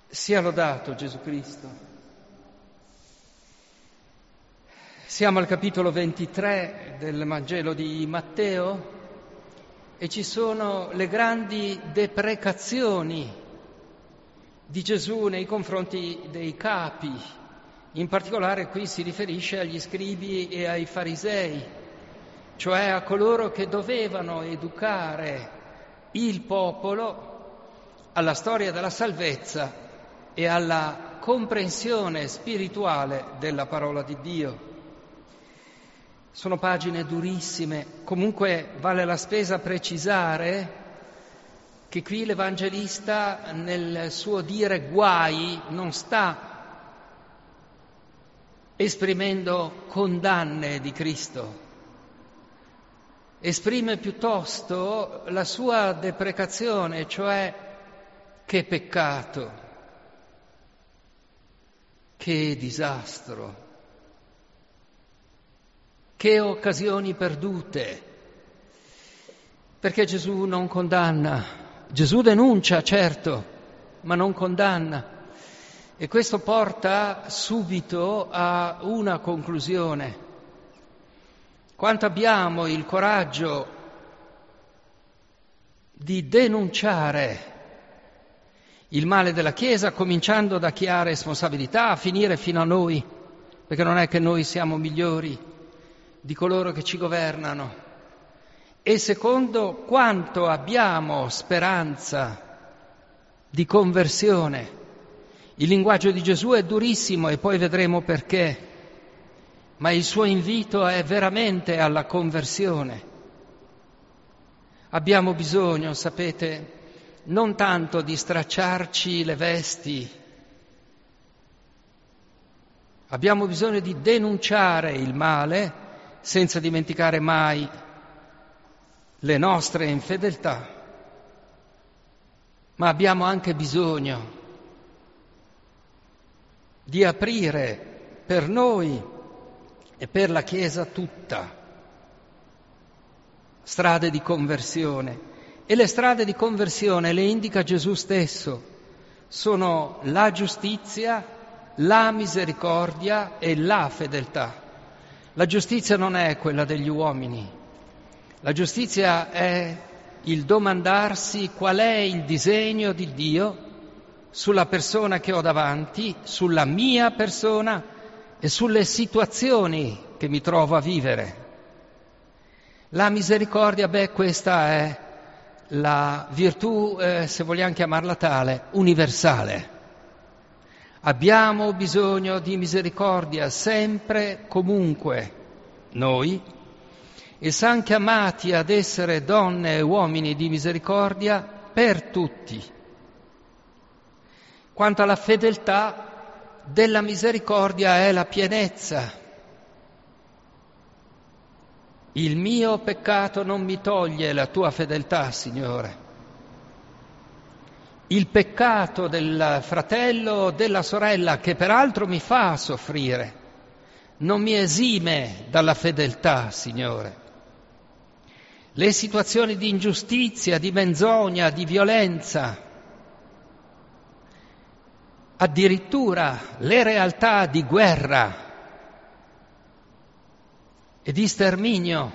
Sia lodato Gesù Cristo. Siamo al capitolo 23 del Vangelo di Matteo e ci sono le grandi deprecazioni di Gesù nei confronti dei capi. In particolare qui si riferisce agli scribi e ai farisei, cioè a coloro che dovevano educare il popolo alla storia della salvezza e alla comprensione spirituale della parola di Dio. Sono pagine durissime, comunque vale la spesa precisare che qui l'Evangelista nel suo dire guai non sta esprimendo condanne di Cristo, esprime piuttosto la sua deprecazione, cioè che peccato, che disastro, che occasioni perdute, perché Gesù non condanna, Gesù denuncia, certo, ma non condanna. E questo porta subito a una conclusione. Quanto abbiamo il coraggio di denunciare il male della Chiesa, cominciando da chi ha responsabilità, a finire fino a noi, perché non è che noi siamo migliori di coloro che ci governano. E secondo, quanto abbiamo speranza di conversione. Il linguaggio di Gesù è durissimo e poi vedremo perché, ma il suo invito è veramente alla conversione. Abbiamo bisogno, sapete, non tanto di stracciarci le vesti, abbiamo bisogno di denunciare il male senza dimenticare mai le nostre infedeltà, ma abbiamo anche bisogno di aprire per noi e per la Chiesa tutta strade di conversione. E le strade di conversione, le indica Gesù stesso, sono la giustizia, la misericordia e la fedeltà. La giustizia non è quella degli uomini, la giustizia è il domandarsi qual è il disegno di Dio sulla persona che ho davanti, sulla mia persona e sulle situazioni che mi trovo a vivere. La misericordia, questa è la virtù, se vogliamo chiamarla tale, universale. Abbiamo bisogno di misericordia sempre, comunque, noi, e siamo chiamati ad essere donne e uomini di misericordia per tutti. Quanto alla fedeltà, della misericordia è la pienezza. Il mio peccato non mi toglie la tua fedeltà, Signore. Il peccato del fratello o della sorella, che peraltro mi fa soffrire, non mi esime dalla fedeltà, Signore. Le situazioni di ingiustizia, di menzogna, di violenza, addirittura le realtà di guerra e di sterminio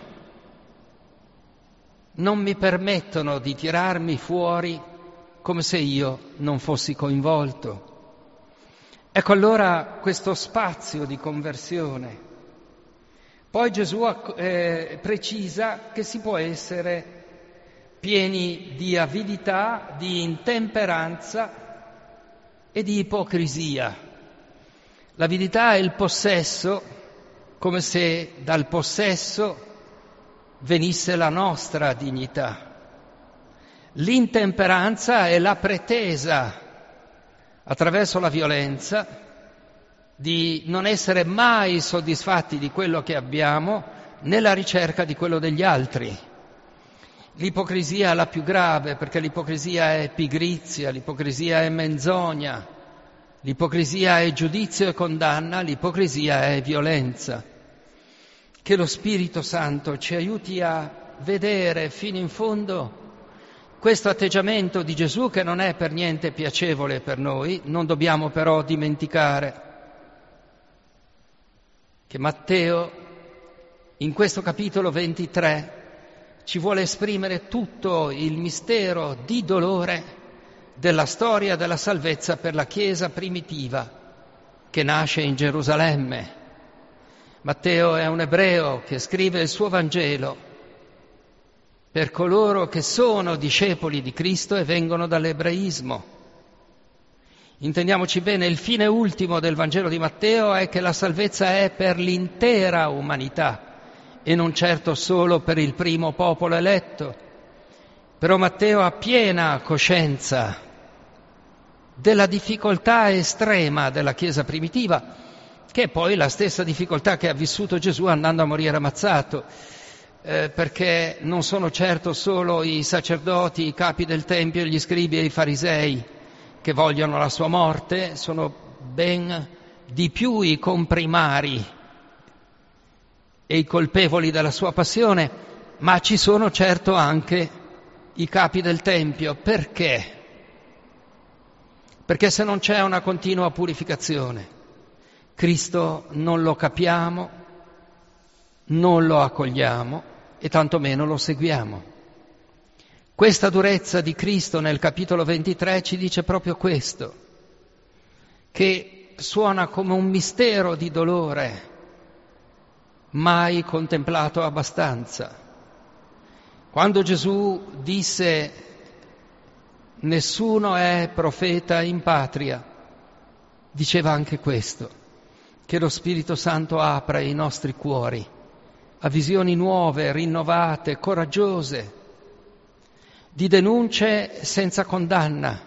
non mi permettono di tirarmi fuori come se io non fossi coinvolto. Ecco allora questo spazio di conversione. Poi Gesù precisa che si può essere pieni di avidità, di intemperanza e di ipocrisia. L'avidità è il possesso, come se dal possesso venisse la nostra dignità. L'intemperanza è la pretesa, attraverso la violenza, di non essere mai soddisfatti di quello che abbiamo nella ricerca di quello degli altri. L'ipocrisia è la più grave, perché l'ipocrisia è pigrizia, l'ipocrisia è menzogna, l'ipocrisia è giudizio e condanna, l'ipocrisia è violenza. Che lo Spirito Santo ci aiuti a vedere fino in fondo questo atteggiamento di Gesù, che non è per niente piacevole per noi, non dobbiamo però dimenticare che Matteo in questo capitolo 23 ci vuole esprimere tutto il mistero di dolore della storia della salvezza per la Chiesa primitiva che nasce in Gerusalemme. Matteo è un ebreo che scrive il suo Vangelo per coloro che sono discepoli di Cristo e vengono dall'ebraismo. Intendiamoci bene, il fine ultimo del Vangelo di Matteo è che la salvezza è per l'intera umanità e non certo solo per il primo popolo eletto. Però Matteo ha piena coscienza della difficoltà estrema della Chiesa primitiva, che è poi la stessa difficoltà che ha vissuto Gesù andando a morire ammazzato, perché non sono certo solo i sacerdoti, i capi del Tempio, gli scribi e i farisei che vogliono la sua morte, sono ben di più i comprimari e i colpevoli della sua passione, ma ci sono certo anche i capi del Tempio. Perché? Perché se non c'è una continua purificazione, Cristo non lo capiamo, non lo accogliamo e tantomeno lo seguiamo. Questa durezza di Cristo nel capitolo 23 ci dice proprio questo, che suona come un mistero di dolore mai contemplato abbastanza. Quando Gesù disse nessuno è profeta in patria, diceva anche questo, che lo Spirito Santo apra i nostri cuori a visioni nuove, rinnovate, coraggiose, di denunce senza condanna,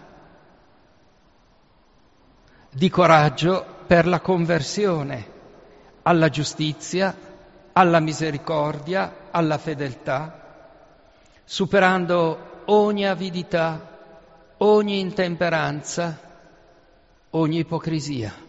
di coraggio per la conversione alla giustizia, alla misericordia, alla fedeltà, superando ogni avidità, ogni intemperanza, ogni ipocrisia.